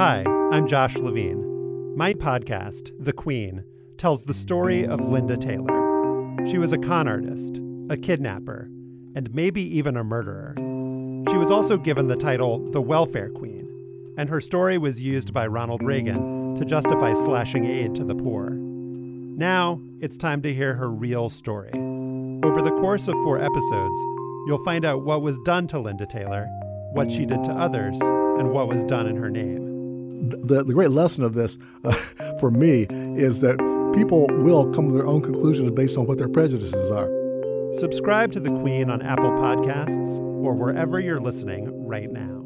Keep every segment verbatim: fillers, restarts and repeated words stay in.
Hi, I'm Josh Levine. My podcast, The Queen, tells the story of Linda Taylor. She was a con artist, a kidnapper, and maybe even a murderer. She was also given the title the Welfare Queen, and her story was used by Ronald Reagan to justify slashing aid to the poor. Now, it's time to hear her real story. Over the course of four episodes, you'll find out what was done to Linda Taylor, what she did to others, and what was done in her name. The, the great lesson of this, uh, for me, is that people will come to their own conclusions based on what their prejudices are. Subscribe to The Queen on Apple Podcasts or wherever you're listening right now.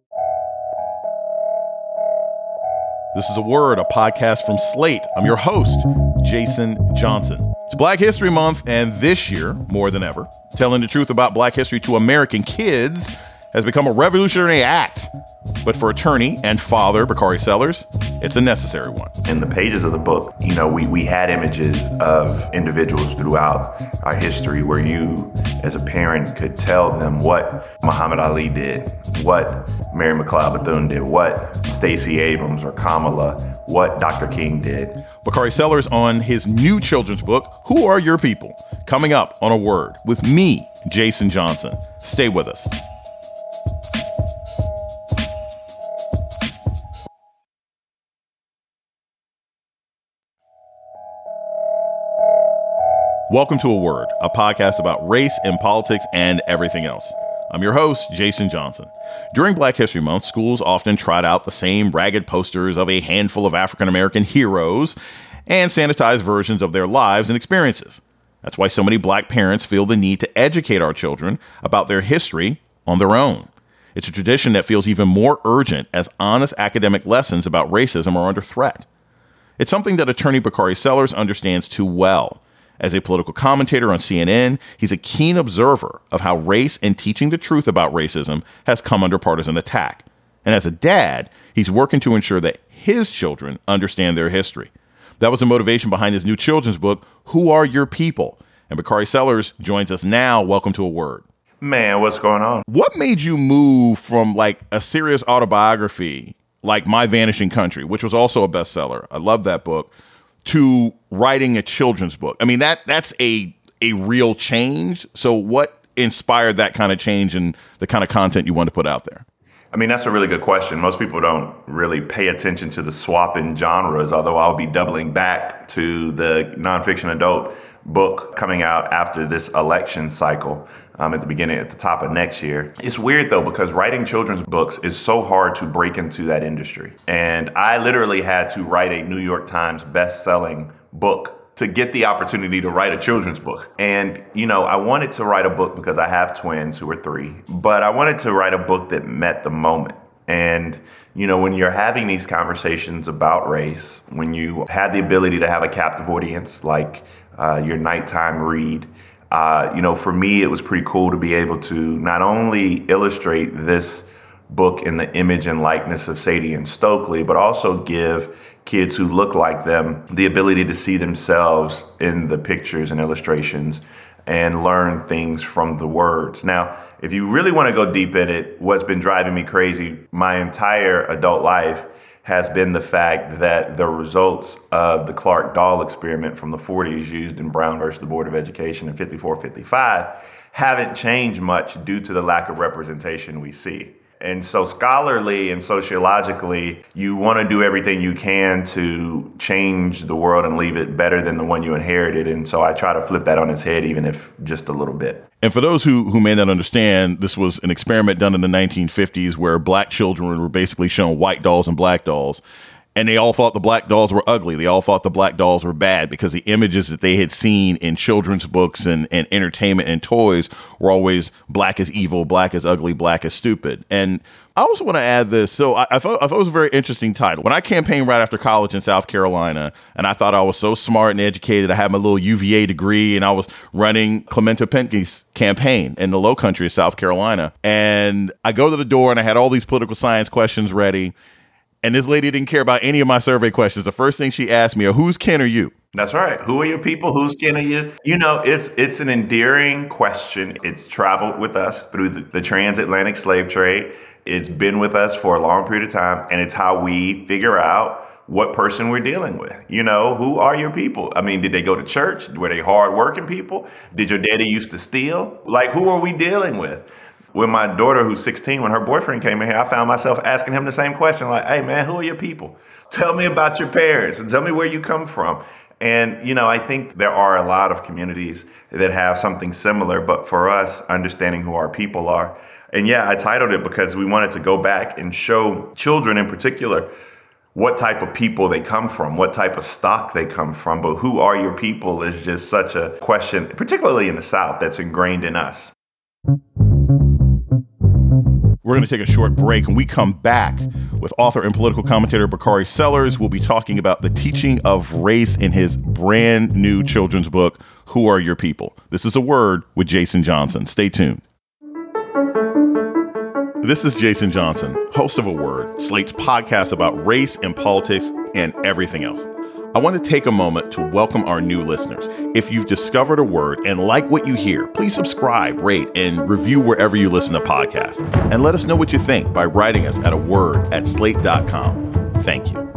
This is A Word, a podcast from Slate. I'm your host, Jason Johnson. It's Black History Month, and this year, more than ever, telling the truth about Black history to American kids has become a revolutionary act. But for attorney and father Bakari Sellers, it's a necessary one. In the pages of the book, you know, we, we had images of individuals throughout our history where you, as a parent, could tell them what Muhammad Ali did, what Mary McLeod Bethune did, what Stacey Abrams or Kamala, what Doctor King did. Bakari Sellers on his new children's book, Who Are Your People? Coming up on A Word with me, Jason Johnson. Stay with us. Welcome to A Word, a podcast about race and politics and everything else. I'm your host, Jason Johnson. During Black History Month, schools often trot out the same ragged posters of a handful of African-American heroes and sanitized versions of their lives and experiences. That's why so many Black parents feel the need to educate our children about their history on their own. It's a tradition that feels even more urgent as honest academic lessons about racism are under threat. It's something that attorney Bakari Sellers understands too well. As a political commentator on C N N, he's a keen observer of how race and teaching the truth about racism has come under partisan attack. And as a dad, he's working to ensure that his children understand their history. That was the motivation behind his new children's book, Who Are Your People? And Bakari Sellers joins us now. Welcome to A Word. Man, what's going on? What made you move from like a serious autobiography like My Vanishing Country, which was also a bestseller? I love that book. To writing a children's book. I mean, that that's a a real change. So what inspired that kind of change and the kind of content you want to put out there? I mean, that's a really good question. Most people don't really pay attention to the swap in genres, although I'll be doubling back to the nonfiction adult book coming out after this election cycle um, at the beginning, at the top of next year. It's weird, though, because writing children's books is so hard to break into that industry. And I literally had to write a New York Times best-selling book to get the opportunity to write a children's book. And, you know, I wanted to write a book because I have twins who are three, but I wanted to write a book that met the moment. And, you know, when you're having these conversations about race, when you have the ability to have a captive audience like uh, your nighttime read, uh, you know, for me, it was pretty cool to be able to not only illustrate this book in the image and likeness of Sadie and Stokely, but also give kids who look like them the ability to see themselves in the pictures and illustrations and learn things from the words. Now, if you really want to go deep in it, what's been driving me crazy my entire adult life has been the fact that the results of the Clark doll experiment from the forties used in Brown versus the Board of Education in fifty-four fifty-five haven't changed much due to the lack of representation we see. And so scholarly and sociologically, you want to do everything you can to change the world and leave it better than the one you inherited. And so I try to flip that on its head, even if just a little bit. And for those who, who may not understand, this was an experiment done in the nineteen fifties where Black children were basically shown white dolls and black dolls. And they all thought the black dolls were ugly. They all thought the black dolls were bad because the images that they had seen in children's books and, and entertainment and toys were always black is evil, black is ugly, black is stupid. And I also want to add this. So I, I thought I thought it was a very interesting title. When I campaigned right after college in South Carolina, and I thought I was so smart and educated, I had my little U V A degree, and I was running Clementa Pinckney's campaign in the Low Country of South Carolina. And I go to the door, and I had all these political science questions ready. And this lady didn't care about any of my survey questions. The first thing she asked me, whose kin are you? That's right. Who are your people? Whose skin are you? You know, it's it's an endearing question. It's traveled with us through the, the transatlantic slave trade. It's been with us for a long period of time, and it's how we figure out what person we're dealing with. You know, who are your people? I mean, did they go to church? Were they hardworking people? Did your daddy used to steal? Like, who are we dealing with? When my daughter, who's sixteen, when her boyfriend came in here, I found myself asking him the same question, like, hey, man, who are your people? Tell me about your parents. Tell me where you come from. And, you know, I think there are a lot of communities that have something similar, but for us, understanding who our people are. And yeah, I titled it because we wanted to go back and show children in particular what type of people they come from, what type of stock they come from. But who are your people is just such a question, particularly in the South, that's ingrained in us. We're going to take a short break. When we come back with author and political commentator Bakari Sellers, we'll be talking about the teaching of race in his brand new children's book, Who Are Your People? This is A Word with Jason Johnson. Stay tuned. This is Jason Johnson, host of A Word, Slate's podcast about race and politics and everything else. I want to take a moment to welcome our new listeners. If you've discovered A Word and like what you hear, please subscribe, rate, and review wherever you listen to podcasts. And let us know what you think by writing us at a word at slate dot com. Thank you.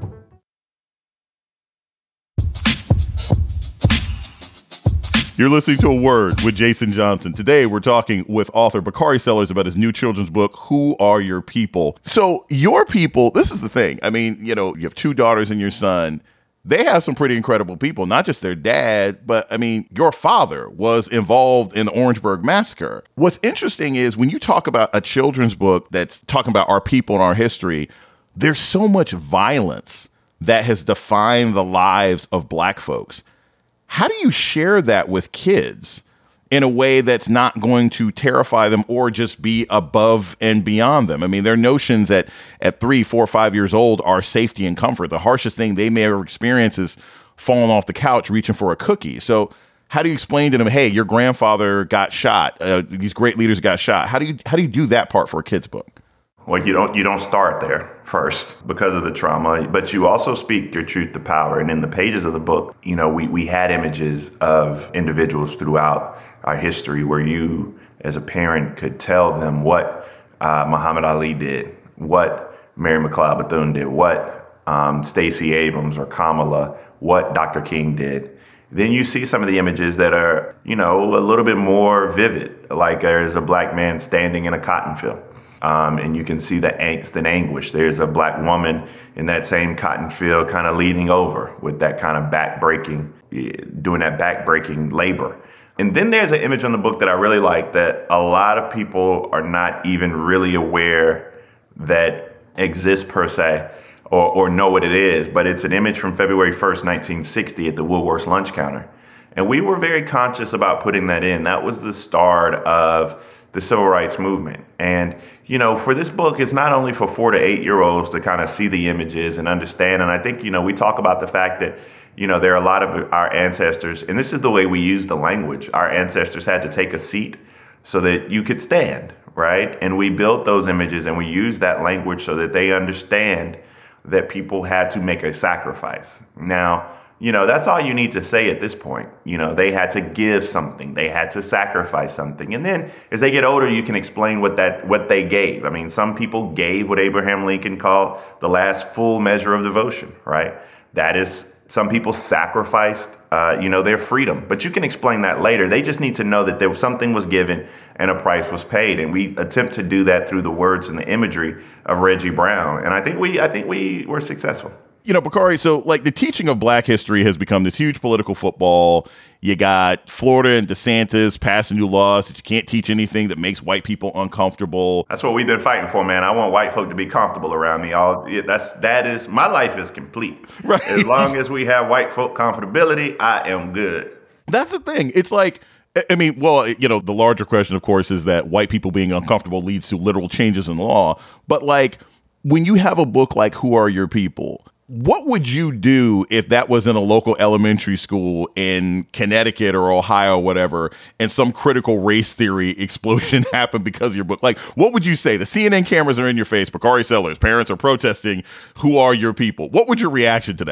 You're listening to A Word with Jason Johnson. Today, we're talking with author Bakari Sellers about his new children's book, Who Are Your People? So your people, this is the thing. I mean, you know, you have two daughters and your son. They have some pretty incredible people, not just their dad, but I mean, your father was involved in the Orangeburg Massacre. What's interesting is when you talk about a children's book that's talking about our people and our history, there's so much violence that has defined the lives of Black folks. How do you share that with kids in a way that's not going to terrify them or just be above and beyond them? I mean, their notions at, at three, four, five years old are safety and comfort. The harshest thing they may ever experience is falling off the couch, reaching for a cookie. So how do you explain to them, hey, your grandfather got shot, uh, these great leaders got shot? How do you how do you do that part for a kid's book? Well, you don't you don't start there first because of the trauma, but you also speak your truth to power. And in the pages of the book, you know, we, we had images of individuals throughout our history where you, as a parent, could tell them what uh, Muhammad Ali did, what Mary McLeod Bethune did, what um, Stacey Abrams or Kamala, what Doctor King did. Then you see some of the images that are, you know, a little bit more vivid, like there's a Black man standing in a cotton field. Um, and you can see the angst and anguish. There's a Black woman in that same cotton field kind of leaning over with that kind of back-breaking, doing that back-breaking labor. And then there's an image on the book that I really like that a lot of people are not even really aware that exists per se or, or know what it is. But it's an image from February first, nineteen sixty at the Woolworth's lunch counter. And we were very conscious about putting that in. That was the start of the civil rights movement. And, you know, for this book, it's not only for four to eight year olds to kind of see the images and understand. And I think, you know, we talk about the fact that, you know, there are a lot of our ancestors, and this is the way we use the language. Our ancestors had to take a seat so that you could stand, right? And we built those images and we use that language so that they understand that people had to make a sacrifice. Now, you know, that's all you need to say at this point. You know, they had to give something. They had to sacrifice something. And then as they get older, you can explain what that what they gave. I mean, some people gave what Abraham Lincoln called the last full measure of devotion, right? That is, some people sacrificed, uh, you know, their freedom. But you can explain that later. They just need to know that there was something was given and a price was paid. And we attempt to do that through the words and the imagery of Reggie Brown. And I think we I think we were successful. You know, Bakari, so like the teaching of Black history has become this huge political football. You got Florida and DeSantis passing new laws that you can't teach anything that makes white people uncomfortable. That's what we've been fighting for, man. I want white folk to be comfortable around me. All that's that is my life is complete. Right. As long as we have white folk comfortability, I am good. That's the thing. It's like, I mean, well, you know, the larger question, of course, is that white people being uncomfortable leads to literal changes in the law. But like, when you have a book like Who Are Your People? What would you do if that was in a local elementary school in Connecticut or Ohio or whatever, and some critical race theory explosion happened because of your book? Like, what would you say? The C N N cameras are in your face. Bakari Sellers, parents are protesting. Who are your people? What would your reaction to that be?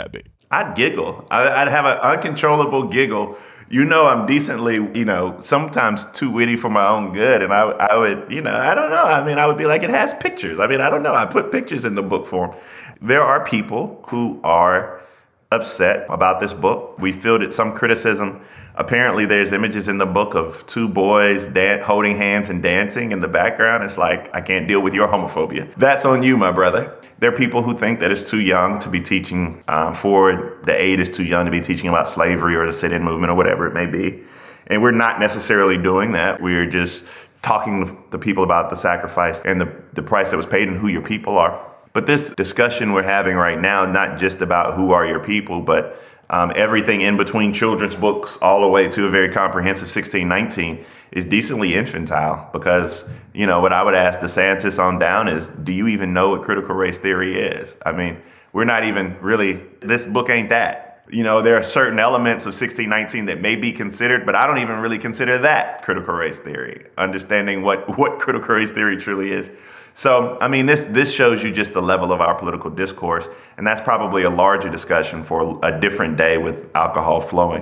I'd giggle. I'd have an uncontrollable giggle. You know, I'm decently, you know, sometimes too witty for my own good. And I, I would, you know, I don't know. I mean, I would be like, it has pictures. I mean, I don't know. I put pictures in the book form. There are people who are upset about this book. We fielded some criticism. Apparently, there's images in the book of two boys dan- holding hands and dancing in the background. It's like, I can't deal with your homophobia. That's on you, my brother. There are people who think that it's too young to be teaching um, forward. The aid is too young to be teaching about slavery or the sit-in movement or whatever it may be. And we're not necessarily doing that. We're just talking to people about the sacrifice and the, the price that was paid and who your people are. But this discussion we're having right now, not just about who are your people, but um, everything in between children's books all the way to a very comprehensive sixteen nineteen is decently infantile because, you know, what I would ask DeSantis on down is, do you even know what critical race theory is? I mean, we're not even really, this book ain't that. You know, there are certain elements of sixteen nineteen that may be considered, but I don't even really consider that critical race theory, understanding what, what critical race theory truly is. So, I mean, this this shows you just the level of our political discourse, and that's probably a larger discussion for a different day with alcohol flowing.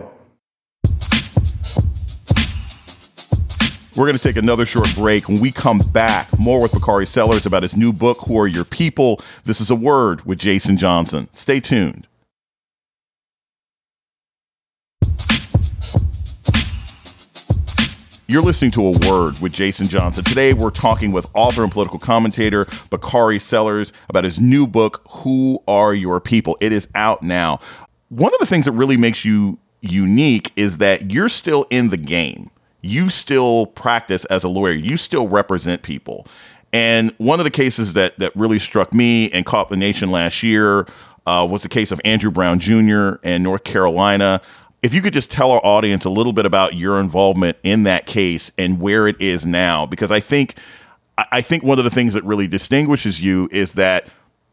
We're going to take another short break. When we come back, more with Bakari Sellers about his new book, Who Are Your People? This is A Word with Jason Johnson. Stay tuned. You're listening to A Word with Jason Johnson. Today, we're talking with author and political commentator Bakari Sellers about his new book, Who Are Your People? It is out now. One of the things that really makes you unique is that you're still in the game. You still practice as a lawyer. You still represent people. And one of the cases that that really struck me and caught the nation last year uh, was the case of Andrew Brown Junior in North Carolina. If you could just tell our audience a little bit about your involvement in that case and where it is now, because I think I think one of the things that really distinguishes you is that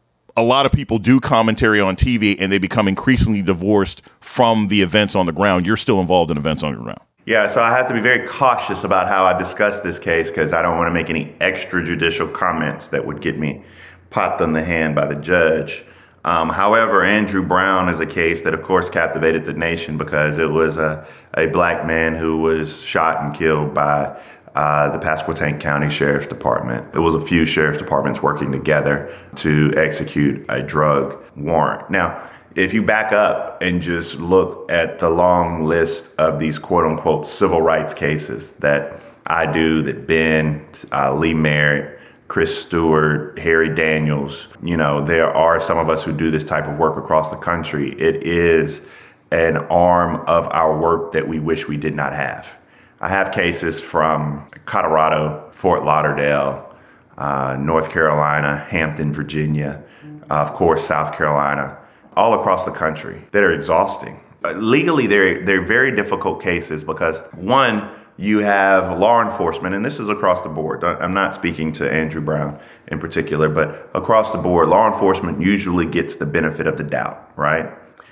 a lot of people do commentary on T V and they become increasingly divorced from the events on the ground. You're still involved in events on the ground. Yeah, so I have to be very cautious about how I discuss this case because I don't want to make any extrajudicial comments that would get me popped on the hand by the judge. Um, however, Andrew Brown is a case that, of course, captivated the nation because it was a, a black man who was shot and killed by uh, the Pasquotank County Sheriff's Department. It was a few sheriff's departments working together to execute a drug warrant. Now, if you back up and just look at the long list of these quote unquote civil rights cases that I do, that Ben, uh, Lee Merritt, Chris Stewart, Harry Daniels, you know, there are some of us who do this type of work across the country. It is an arm of our work that we wish we did not have. I have cases from Colorado, Fort Lauderdale, uh, North Carolina, Hampton, Virginia, uh, of course, South Carolina, all across the country that are exhausting. Uh, legally, they're, they're very difficult cases because, one, you have law enforcement, and this is across the board. I'm not speaking to Andrew Brown in particular, but across the board, law enforcement usually gets the benefit of the doubt, right?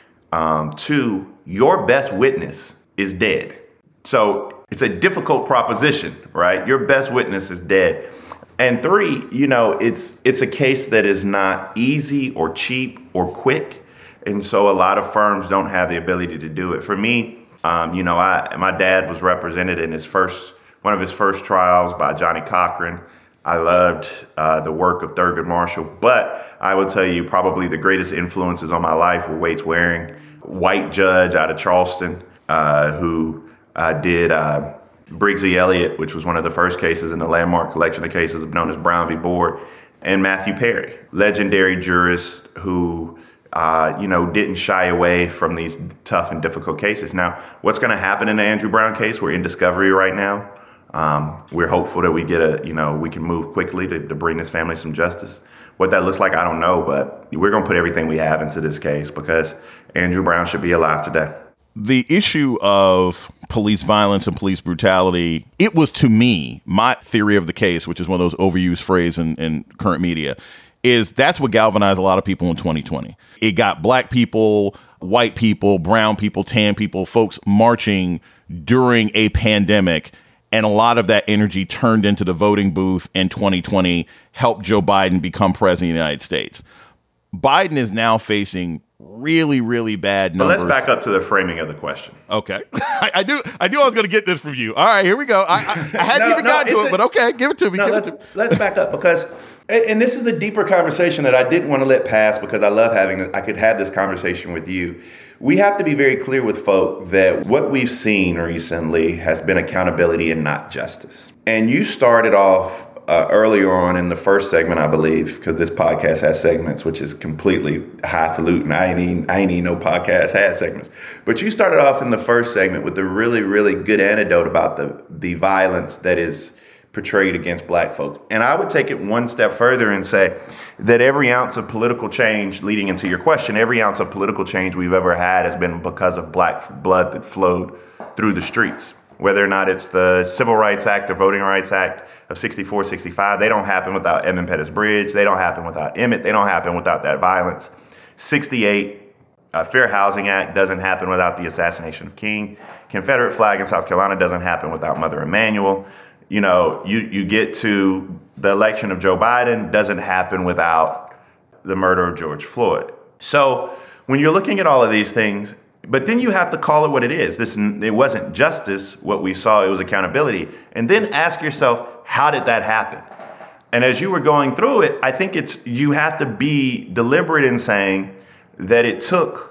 Um, two, your best witness is dead. So it's a difficult proposition, right? Your best witness is dead. And three, you know, it's it's a case that is not easy or cheap or quick. And so a lot of firms don't have the ability to do it. For me, um, you know, I my dad was represented in his first one of his first trials by Johnny Cochran. I loved uh, the work of Thurgood Marshall, but I will tell you probably the greatest influences on my life were Waits Waring, white judge out of Charleston, uh, who uh, did uh, Briggs v. Elliott, which was one of the first cases in the landmark collection of cases known as Brown v. Board, and Matthew Perry, legendary jurist who Uh, you know, didn't shy away from these tough and difficult cases. Now, what's going to happen in the Andrew Brown case? We're in discovery right now. Um, we're hopeful that we get a, you know, we can move quickly to, to bring this family some justice. What that looks like, I don't know, but we're going to put everything we have into this case because Andrew Brown should be alive today. The issue of police violence and police brutality, it was, to me, my theory of the case, which is one of those overused phrases in, in current media, is that's what galvanized a lot of people in twenty twenty. It got black people, white people, brown people, tan people, folks marching during a pandemic. And a lot of that energy turned into the voting booth in twenty twenty, helped Joe Biden become president of the United States. Biden is now facing really, really bad But numbers. let's back up to the framing of the question. Okay. I, I do I knew I was going to get this from you. All right, here we go. I, I, I hadn't No, even no, gotten to it's it, a- but okay, give it to me. No, Give it let's to me. let's back up because, and and this is a deeper conversation that I didn't want to let pass because I love having. I could have this conversation with you. We have to be very clear with folk that what we've seen recently has been accountability and not justice. And you started off uh, earlier on in the first segment, I believe, because this podcast has segments, which is completely highfalutin. I ain't even, I ain't even know podcast had segments. But you started off in the first segment with a really, really good anecdote about the the violence that is portrayed against black folk. And I would take it one step further and say that every ounce of political change, leading into your question, every ounce of political change we've ever had has been because of black blood that flowed through the streets. Whether or not it's the Civil Rights Act or Voting Rights Act of sixty-four, sixty-five, they don't happen without Edmund Pettus Bridge. They don't happen without Emmett. They don't happen without that violence. sixty-eight, uh, Fair Housing Act doesn't happen without the assassination of King. Confederate flag in South Carolina doesn't happen without Mother Emanuel. You know, you, you get to the election of Joe Biden, doesn't happen without the murder of George Floyd. So when you're looking at all of these things, but then you have to call it what it is. This, it wasn't justice, what we saw, it was accountability. And then ask yourself, how did that happen? And as you were going through it, I think it's you have to be deliberate in saying that it took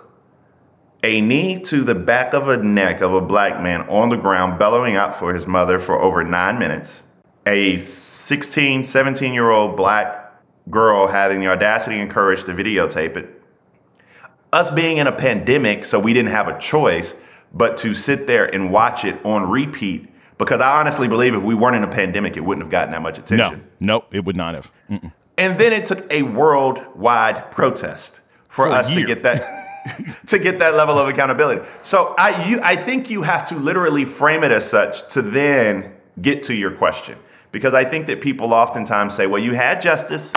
a knee to the back of a neck of a black man on the ground bellowing out for his mother for over nine minutes. A sixteen, seventeen-year-old black girl having the audacity and courage to videotape it. Us being in a pandemic, so we didn't have a choice but to sit there and watch it on repeat. Because I honestly believe if we weren't in a pandemic, it wouldn't have gotten that much attention. No, no, it would not have. Mm-mm. And then it took a worldwide protest for, For a us to year. get that to get that level of accountability. So I you I think you have to literally frame it as such to then get to your question. Because I think that people oftentimes say, well, you had justice,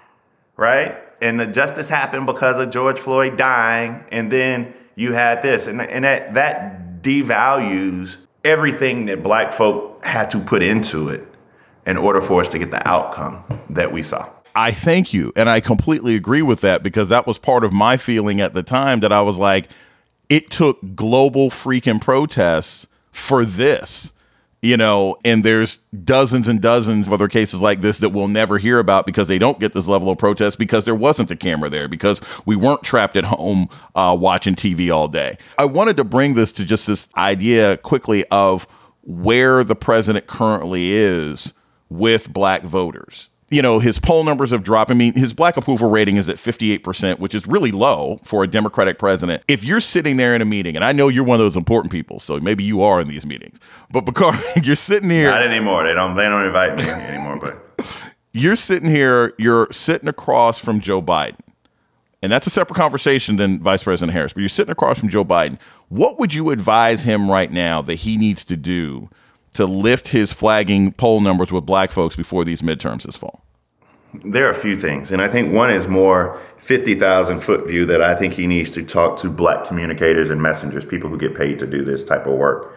right? And the justice happened because of George Floyd dying, and then you had this. And, and that, that devalues everything that black folk had to put into it in order for us to get the outcome that we saw. I thank you. And I completely agree with that because that was part of my feeling at the time that I was like, it took global freaking protests for this, you know, and there's dozens and dozens of other cases like this that we'll never hear about because they don't get this level of protest because there wasn't a camera there, because we weren't trapped at home uh, watching T V all day. I wanted to bring this to just this idea quickly of where the president currently is with black voters. You know, his poll numbers have dropped. I mean, his black approval rating is at fifty-eight percent, which is really low for a Democratic president. If you're sitting there in a meeting, and I know you're one of those important people, so maybe you are in these meetings, but because you're sitting here. Not anymore. They don't, they don't invite me anymore, but You're sitting here, you're sitting across from Joe Biden. And that's a separate conversation than Vice President Harris, but you're sitting across from Joe Biden. What would you advise him right now that he needs to do to lift his flagging poll numbers with black folks before these midterms this fall? there are a few things. And I think one is more fifty thousand foot view that I think he needs to talk to black communicators and messengers, people who get paid to do this type of work.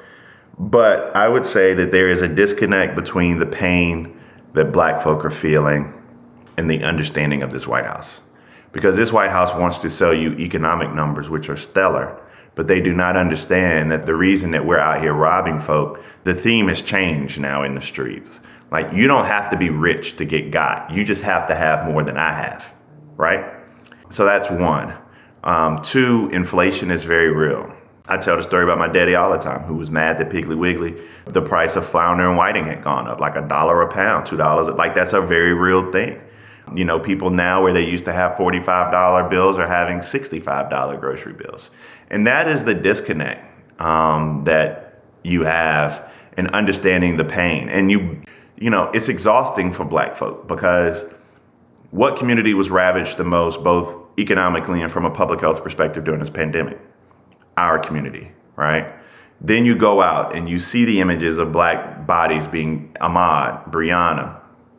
But I would say that there is a disconnect between the pain that black folk are feeling and the understanding of this White House. Because this White House wants to sell you economic numbers, which are stellar, but they do not understand that the reason that we're out here robbing folk, the theme has changed now in the streets. Like, you don't have to be rich to get got. You just have to have more than I have, right? So that's one. Um, two, inflation is very real. I tell the story about my daddy all the time, who was mad that Piggly Wiggly, the price of flounder and whiting had gone up like a dollar a pound, two dollars. Like, that's a very real thing. You know, people now where they used to have forty-five dollar bills are having sixty-five dollar grocery bills. And that is the disconnect um, that you have in understanding the pain. And you, you know, it's exhausting for black folk, because what community was ravaged the most, both economically and from a public health perspective during this pandemic? Our community, right? Then you go out and you see the images of black bodies being Ahmaud, Breonna,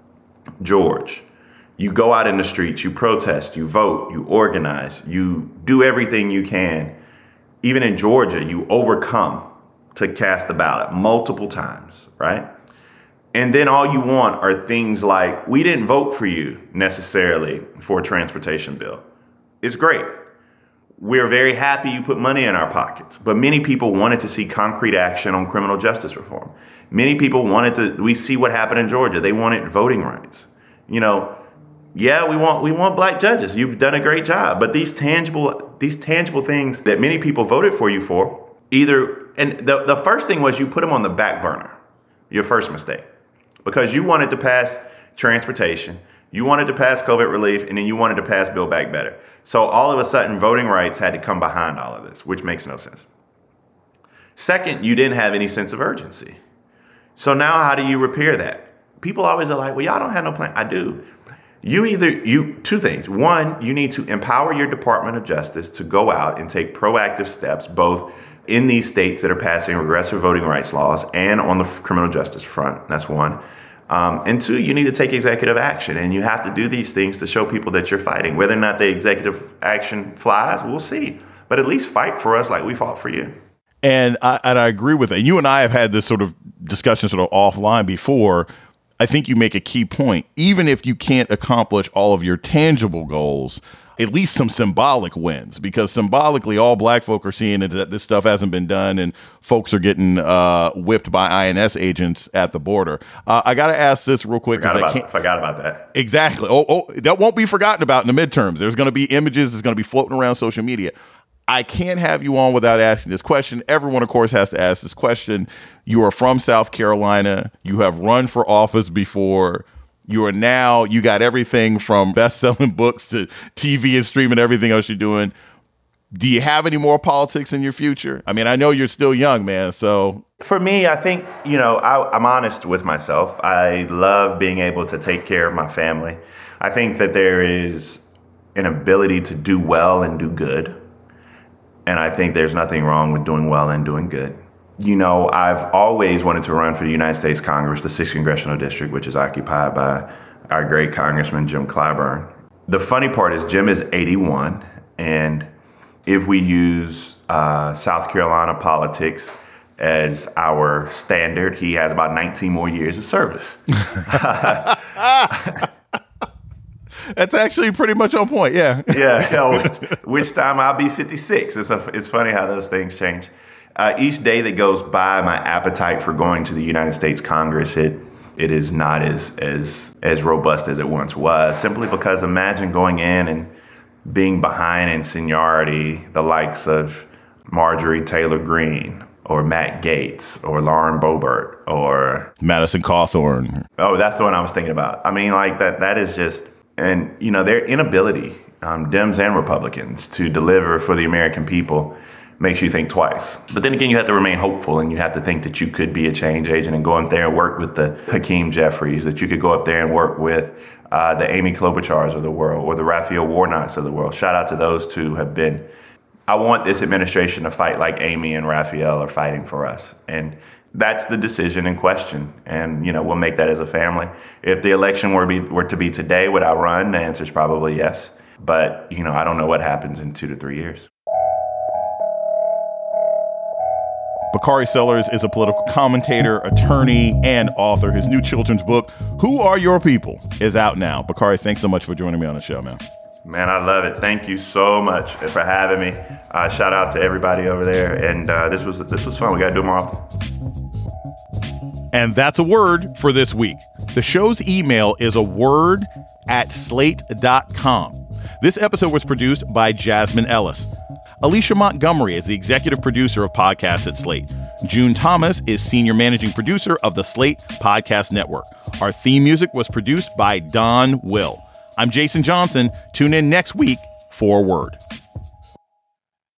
George. You go out in the streets, you protest, you vote, you organize, you do everything you can. Even in Georgia, you overcome to cast the ballot multiple times, right? And then all you want are things like, we didn't vote for you necessarily for a transportation bill. It's great. we're very happy you put money in our pockets. But many people wanted to see concrete action on criminal justice reform. Many people wanted to, we see what happened in Georgia. They wanted voting rights. You know, yeah, we want we want black judges. You've done a great job. But these tangible these tangible things that many people voted for you for, either, and the, the first thing was you put them on the back burner, your first mistake, because you wanted to pass transportation, you wanted to pass COVID relief, and then you wanted to pass Build Back Better. So all of a sudden, voting rights had to come behind all of this, which makes no sense. Second, you didn't have any sense of urgency. So now how do you repair that? People always are like, well, y'all don't have no plan. I do. You either, you two things. One, you need to empower your Department of Justice to go out and take proactive steps, both in these states that are passing regressive voting rights laws and on the criminal justice front. That's one. Um, and two, you need to take executive action, and you have to do these things to show people that you're fighting. Whether or not the executive action flies, we'll see. But at least fight for us like we fought for you. And I, and I agree with that. You and I have had this sort of discussion sort of offline before. I think you make a key point. Even if you can't accomplish all of your tangible goals, at least some symbolic wins, because symbolically all black folk are seeing that this stuff hasn't been done and folks are getting uh, whipped by I N S agents at the border. Uh, I got to ask this real quick. Forgot, I about, can't, forgot about that. Exactly. Oh, oh, that won't be forgotten about in the midterms. There's going to be images that's going to be floating around social media. I can't have you on without asking this question. Everyone, of course, has to ask this question. You are from South Carolina. You have run for office before. You are now, you got everything from best-selling books to T V and streaming, everything else you're doing. Do you have any more politics in your future? I mean, I know you're still young, man, so. For me, I think, you know, I, I'm honest with myself. I love being able to take care of my family. I think that there is an ability to do well and do good. And I think there's nothing wrong with doing well and doing good. You know, I've always wanted to run for the United States Congress, the sixth Congressional District, which is occupied by our great Congressman, Jim Clyburn. The funny part is Jim is eighty-one. And if we use uh, South Carolina politics as our standard, he has about nineteen more years of service. That's actually pretty much on point. Yeah. Yeah. Hell, which, which time I'll be fifty-six. It's a, it's funny how those things change. Uh, each day that goes by, my appetite for going to the United States Congress, it it is not as as as robust as it once was. Simply because imagine going in and being behind in seniority the likes of Marjorie Taylor Greene or Matt Gaetz or Lauren Boebert or Madison Cawthorn. Oh, that's the one I was thinking about. I mean, like that. That is just. And, you know, their inability, um, Dems and Republicans, to deliver for the American people makes you think twice. But then again, you have to remain hopeful, and you have to think that you could be a change agent and go up there and work with the Hakeem Jeffries, that you could go up there and work with uh, the Amy Klobuchars of the world or the Raphael Warnocks of the world. Shout out to those two who have been. I want this administration to fight like Amy and Raphael are fighting for us. And that's the decision in question. And, you know, we'll make that as a family. If the election were, be, were to be today, would I run? The answer is probably yes. But, you know, I don't know what happens in two to three years. Bakari Sellers is a political commentator, attorney, and author. His new children's book, Who Are Your People?, is out now. Bakari, thanks so much for joining me on the show, man. Man, I love it. Thank you so much for having me. Uh, shout out to everybody over there. And uh, this was this was fun. We got to do more often. And that's a word for this week. The show's email is a word at slate dot com. This episode was produced by Jasmine Ellis. Alicia Montgomery is the executive producer of podcasts at Slate. June Thomas is senior managing producer of the Slate Podcast Network. Our theme music was produced by Don Will. I'm Jason Johnson. Tune in next week for a word.